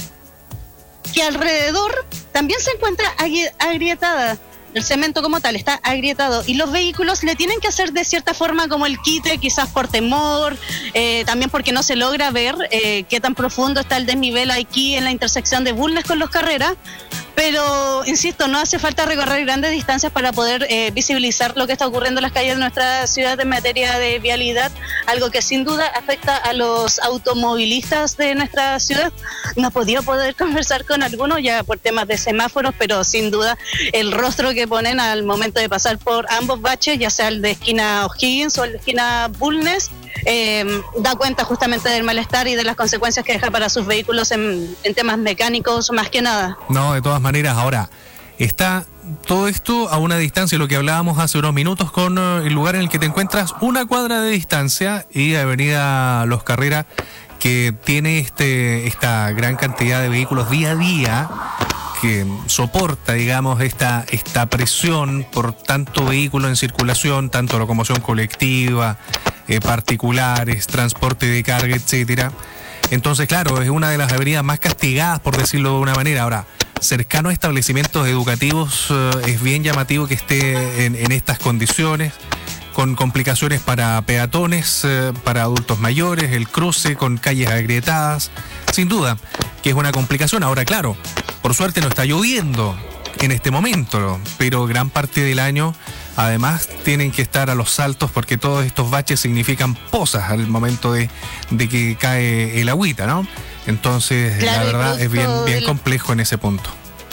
que alrededor también se encuentra agrietada. El cemento como tal está agrietado y los vehículos le tienen que hacer de cierta forma como el quite, quizás por temor, eh, también porque no se logra ver eh, qué tan profundo está el desnivel aquí en la intersección de Bulnes con Los Carreras. Pero, insisto, no hace falta recorrer grandes distancias para poder eh, visibilizar lo que está ocurriendo en las calles de nuestra ciudad en materia de vialidad, algo que sin duda afecta a los automovilistas de nuestra ciudad. No he podido poder conversar con algunos ya por temas de semáforos, pero sin duda el rostro que ponen al momento de pasar por ambos baches, ya sea el de esquina O'Higgins o el de esquina Bulnes, Eh, da cuenta justamente del malestar y de las consecuencias que deja para sus vehículos en, en temas mecánicos más que nada. No, de todas maneras, ahora está todo esto a una distancia, lo que hablábamos hace unos minutos, con el lugar en el que te encuentras, una cuadra de distancia, y Avenida Los Carreras, que tiene este esta gran cantidad de vehículos día a día, que soporta, digamos, esta, esta presión por tanto vehículo en circulación, tanto locomoción colectiva, eh, particulares, transporte de carga, etcétera. Entonces, claro, es una de las avenidas más castigadas, por decirlo de una manera. Ahora, cercano a establecimientos educativos, eh, es bien llamativo que esté en, en estas condiciones, con complicaciones para peatones, eh, para adultos mayores, el cruce con calles agrietadas, sin duda que es una complicación. Ahora, claro, por suerte no está lloviendo en este momento, pero gran parte del año además tienen que estar a los saltos, porque todos estos baches significan pozas al momento de, de que cae el agüita, ¿no? Entonces, claro, la verdad es bien, bien complejo en ese punto.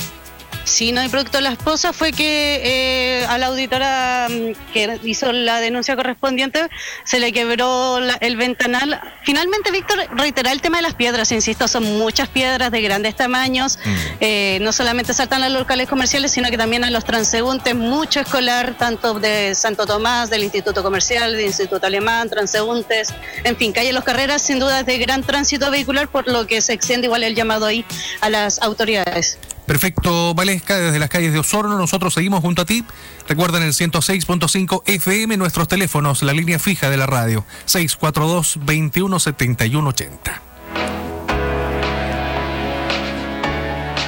Sí, no, y producto de la esposa fue que eh, a la auditora que hizo la denuncia correspondiente se le quebró la, el ventanal. Finalmente, Víctor, reiterar el tema de las piedras, insisto, son muchas piedras de grandes tamaños, mm. eh, no solamente saltan a los locales comerciales, sino que también a los transeúntes, mucho escolar, tanto de Santo Tomás, del Instituto Comercial, del Instituto Alemán, transeúntes, en fin, calle Los Carreras, sin duda es de gran tránsito vehicular, por lo que se extiende igual el llamado ahí a las autoridades. Perfecto, Valesca, desde las calles de Osorno, nosotros seguimos junto a ti. Recuerden el ciento seis punto cinco F M, nuestros teléfonos, la línea fija de la radio, seis cuatro dos, veintiuno setenta y uno ochenta.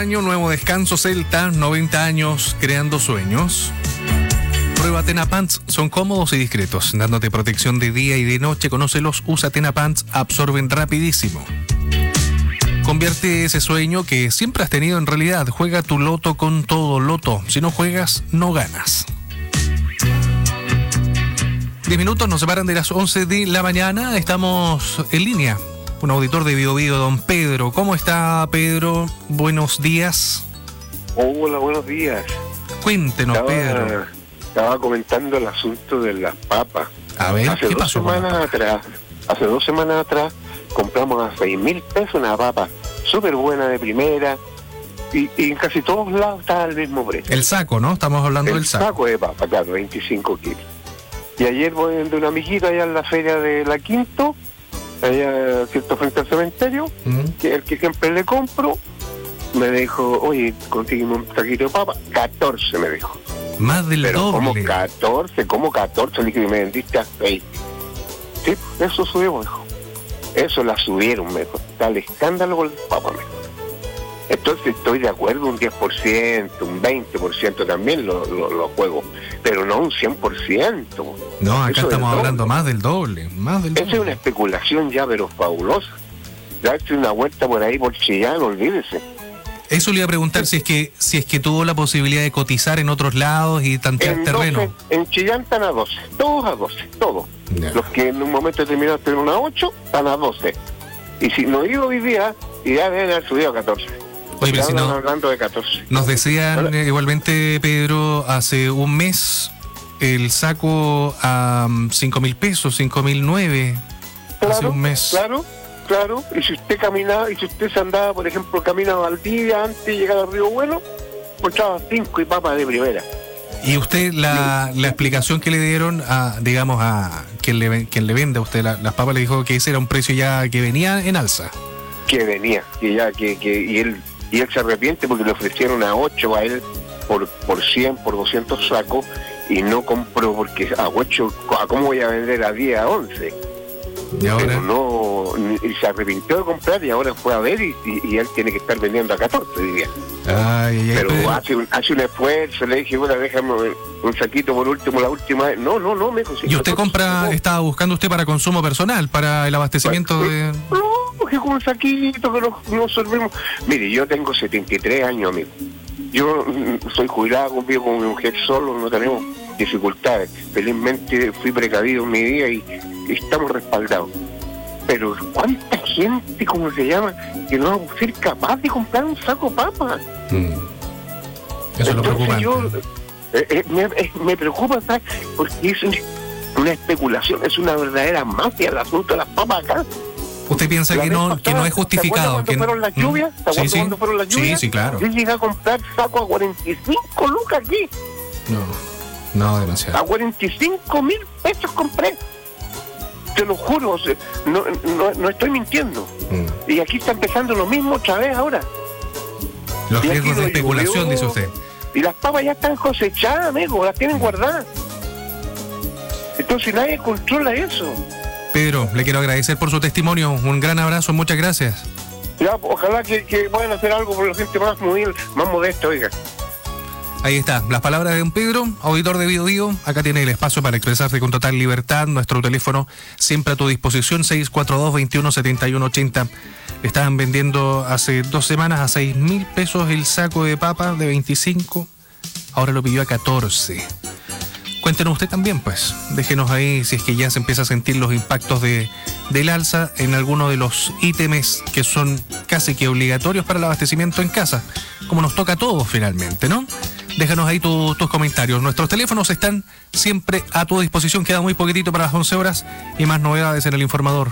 año, nuevo descanso Celta, noventa años creando sueños. Prueba Tena Pants, son cómodos y discretos, dándote protección de día y de noche. Conócelos, usa Tena Pants, absorben rapidísimo. Convierte ese sueño que siempre has tenido en realidad. Juega tu loto con todo. Loto, si no juegas, no ganas. Diez minutos nos separan de las once de la mañana. Estamos en línea. Un auditor de Bio Bio, don Pedro. ¿Cómo está, Pedro? Buenos días. Hola, buenos días. Cuéntenos, estaba, Pedro. Estaba comentando el asunto de las papas. A ver, hace ¿qué dos pasó? semanas atrás, hace dos semanas atrás, compramos a seis mil pesos una papa súper buena de primera y, y en casi todos lados está al mismo precio. El saco, ¿no? Estamos hablando El del saco. saco de papa, claro, veinticinco kilos. Y ayer voy de una amiguita allá en la feria de la Quinto, allá cierto frente al cementerio, Mm. que el que siempre le compro, me dijo, oye, conseguimos un taquito de papa, catorce me dijo. Más del Pero doble. como catorce, como catorce, le dije que me vendiste a seis. Sí, eso subimos, hijo. Eso la subieron, me dijo. Tal escándalo con las papas, me dijo. Entonces estoy de acuerdo, un diez por ciento, un veinte por ciento también lo, lo, lo juego, pero no un cien por ciento. No, acá Eso estamos del hablando doble. más del doble. Más del Esa es doble. una especulación ya, pero fabulosa. Darte una vuelta por ahí por Chillán, olvídese. Eso le iba a preguntar si es que si es que tuvo la posibilidad de cotizar en otros lados y tantear En, terreno. doce, en Chillán están a doce, todos a doce, todos. Ya. Los que en un momento determinado estuvieron a ocho, están a doce. Y si no iba hoy día, ya deben haber subido a catorce. Oye, pero Ya si andan no- hablando de catorce. Nos decían eh, igualmente, Pedro, hace un mes el saco a mm, cinco mil pesos, cinco mil nueve. Hace un mes. Claro, claro. Y si usted caminaba, y si usted se andaba, por ejemplo, camino a Valdivia antes de llegar al Río Bueno, encontraba cinco y papas de primera. Y usted, la, la explicación que le dieron a, digamos, a quien le, quien le vende a usted la- las papas, le dijo que ese era un precio ya que venía en alza. Que venía, que ya, que, que, y él, y él se arrepiente porque le ofrecieron a ocho a él por, por cien, por doscientos sacos, y no compró porque a ocho, ¿a cómo voy a vender a diez, a once? Y ahora, Pero no, y se arrepintió de comprar y ahora fue a ver y, y, y él tiene que estar vendiendo a catorce, diría. ay, ay, ay, Pero Pedro. hace un, hace un esfuerzo, le dije, bueno, déjame un saquito por último, la última vez. No, no, no, me dijo. sí, ¿Y usted catorce, compra, no. estaba buscando usted para consumo personal, para el abastecimiento de...? No, que con un saquito que nos, nos servimos. Mire, yo tengo setenta y tres años, amigo. Yo mm, soy jubilado, vivo con mi mujer solo, no tenemos dificultades. Felizmente fui precavido en mi vida y, y estamos respaldados. Pero ¿cuánta gente, como se llama, que no va a ser capaz de comprar un saco de papas? Mm. Eso es lo preocupante. yo, eh, eh, me, eh, me preocupa, ¿sabes? Porque es un- una especulación, es una verdadera mafia el asunto de las papas acá. ¿Usted piensa La que vez no, pasada, que no es ¿te justificado? acuerdas Que cuando no- fueron las ¿Mm? lluvias? ¿Te acuerdas Sí, sí. cuando fueron las lluvias? Sí, sí, claro. Yo llegué a comprar saco a cuarenta y cinco lucas aquí. No, no, demasiado. A cuarenta y cinco mil pesos compré. Te lo juro, o sea, no, no, no estoy mintiendo. Mm. Y aquí está empezando lo mismo otra vez ahora. Los Y aquí riesgos de lo especulación, llovió. dice usted. Y las papas ya están cosechadas, amigo, las tienen guardadas. Entonces nadie controla eso. Pedro, le quiero agradecer por su testimonio. Un gran abrazo, muchas gracias. Ya, ojalá que, que puedan hacer algo por la gente más humilde, más modesta, oiga. Ahí está, las palabras de don Pedro, auditor de Bio Bio. Acá tiene el espacio para expresarse con total libertad. Nuestro teléfono siempre a tu disposición, seis cuatro dos, veintiuno setenta y uno ochenta. Le estaban vendiendo hace dos semanas a seis mil pesos el saco de papa de veinticinco. Ahora lo pidió a catorce. Cuéntenos usted también, pues. Déjenos ahí si es que ya se empieza a sentir los impactos de, del alza en alguno de los ítems que son casi que obligatorios para el abastecimiento en casa, como nos toca a todos finalmente, ¿no? Déjanos ahí tu- tus comentarios. Nuestros teléfonos están siempre a tu disposición. Queda muy poquitito para las once horas y más novedades en El Informador.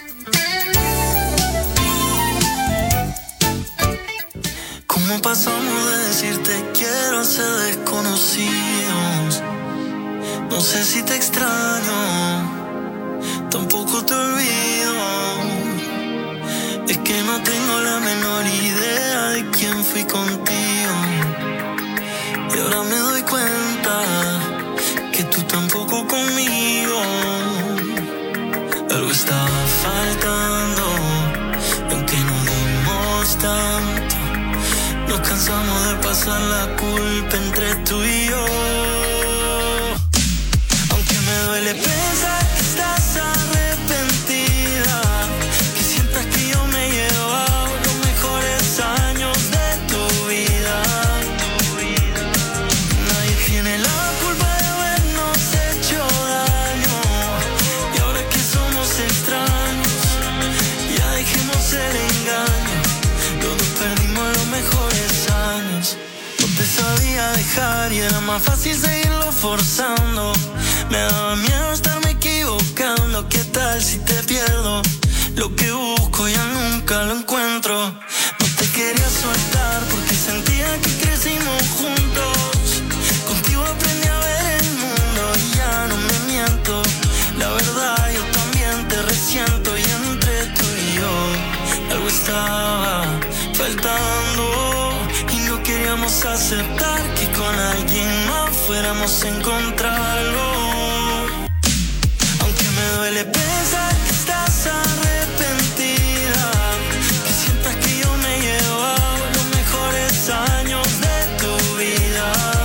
¿Cómo pasamos de decirte quiero a ser desconocidos? No sé si te extraño, tampoco te olvido. Es que no tengo la menor idea de quién fui contigo. Y ahora me doy cuenta que tú tampoco conmigo. Algo estaba faltando, aunque no dimos tanto. Nos cansamos de pasar la culpa entre tú y yo. Aunque me duele pensar que estás arrepentida, que sientas que yo me he llevado los mejores años de tu vida. Nadie tiene la culpa de habernos hecho daño, y ahora que somos extraños, ya dejemos el engaño. Los dos perdimos los mejores años. No te sabía dejar y era más fácil seguirlo forzando. Me daba miedo estarme equivocando. ¿Qué tal si te pierdo? Lo que busco ya nunca lo encuentro. No te quería soltar porque sentía que crecimos juntos. Contigo aprendí a ver el mundo y ya no me miento. La verdad yo también te resiento, y entre tú y yo algo estaba faltando, y no queríamos aceptar que con alguien más fuéramos a encontrarlo. Aunque me duele pensar que estás arrepentida, que sientas que yo me he llevado los mejores años de tu vida.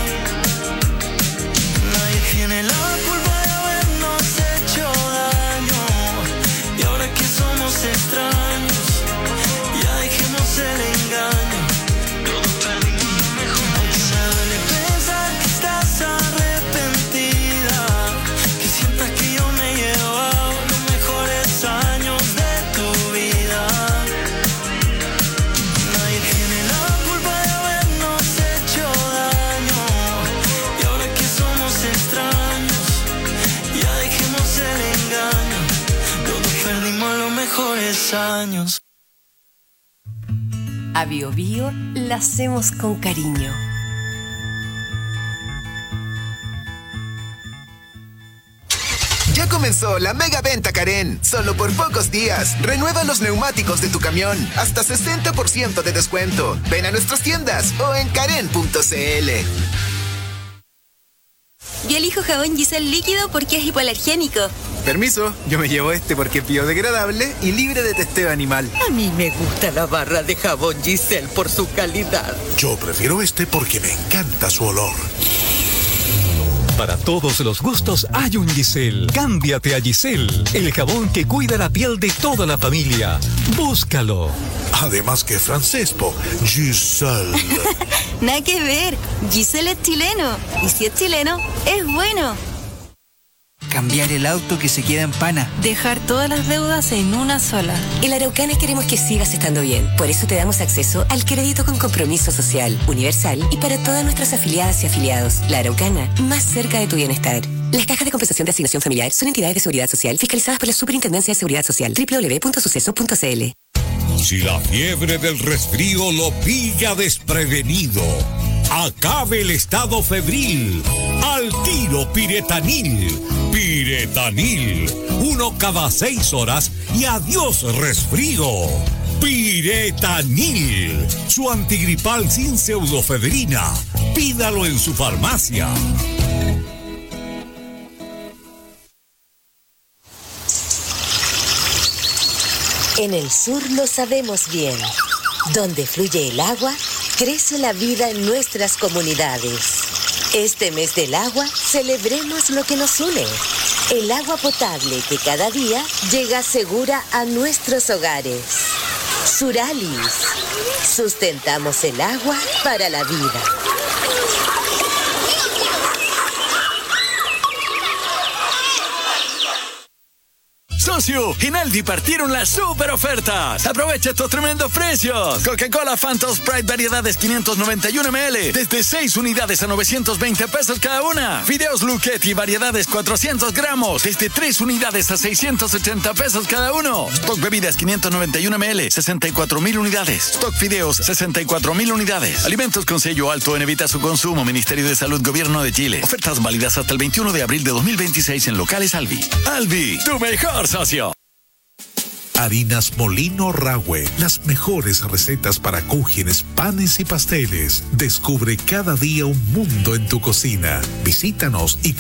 Nadie tiene la culpa de habernos hecho daño, y ahora que somos extraños, ya dejemos el engaño. Todos perdimos lo mejor. Aunque me duele pensar que estás arrepentida, que sientas que yo me he llevado los mejores años de tu vida. Nadie tiene la culpa de habernos hecho daño, y ahora que somos extraños, ya dejemos el engaño. Todos perdimos los mejores años. A Bio Bio la hacemos con cariño. Ya comenzó la mega venta Karen. Solo por pocos días. Renueva los neumáticos de tu camión. Hasta sesenta por ciento de descuento. Ven a nuestras tiendas o en karen punto c l. Yo elijo jabón Giselle líquido porque es hipoalergénico. Permiso, yo me llevo este porque es biodegradable y libre de testeo animal. A mí me gusta la barra de jabón Giselle por su calidad. Yo prefiero este porque me encanta su olor. Para todos los gustos hay un Giselle. Cámbiate a Giselle, el jabón que cuida la piel de toda la familia. Búscalo. Además que es francés, po. Giselle. Nada que ver. Giselle es chileno. Y si es chileno, es bueno. Cambiar el auto que se queda en pana. Dejar todas las deudas en una sola. En la Araucana queremos que sigas estando bien. Por eso te damos acceso al crédito con compromiso social, universal y para todas nuestras afiliadas y afiliados. La Araucana, más cerca de tu bienestar. Las cajas de compensación de asignación familiar son entidades de seguridad social fiscalizadas por la Superintendencia de Seguridad Social. doble u doble u doble u punto suceso punto c l. Si la fiebre del resfrío lo pilla desprevenido, acabe el estado febril. Al tiro Piretanil. Piretanil. Uno cada seis horas y adiós resfrío. Piretanil. Su antigripal sin pseudofebrina. Pídalo en su farmacia. En el sur lo sabemos bien. Donde fluye el agua, crece la vida en nuestras comunidades. Este mes del agua, celebremos lo que nos une. El agua potable que cada día llega segura a nuestros hogares. Suralis. Sustentamos el agua para la vida. Socio, en Aldi partieron las super ofertas. Aprovecha estos tremendos precios. Coca-Cola Fanta Sprite variedades quinientos noventa y uno mililitros desde seis unidades a novecientos veinte pesos cada una. Fideos Luchetti variedades cuatrocientos gramos desde tres unidades a seiscientos ochenta pesos cada uno. Stock bebidas quinientos noventa y uno mililitros, sesenta y cuatro mil unidades. Stock fideos, sesenta y cuatro mil unidades. Alimentos con sello alto en evita su consumo. Ministerio de Salud, Gobierno de Chile. Ofertas válidas hasta el veintiuno de abril de dos mil veintiséis en locales Albi. Albi, tu mejor socio. Harinas Molino Rahue, las mejores recetas para cúgenes, panes y pasteles. Descubre cada día un mundo en tu cocina. Visítanos y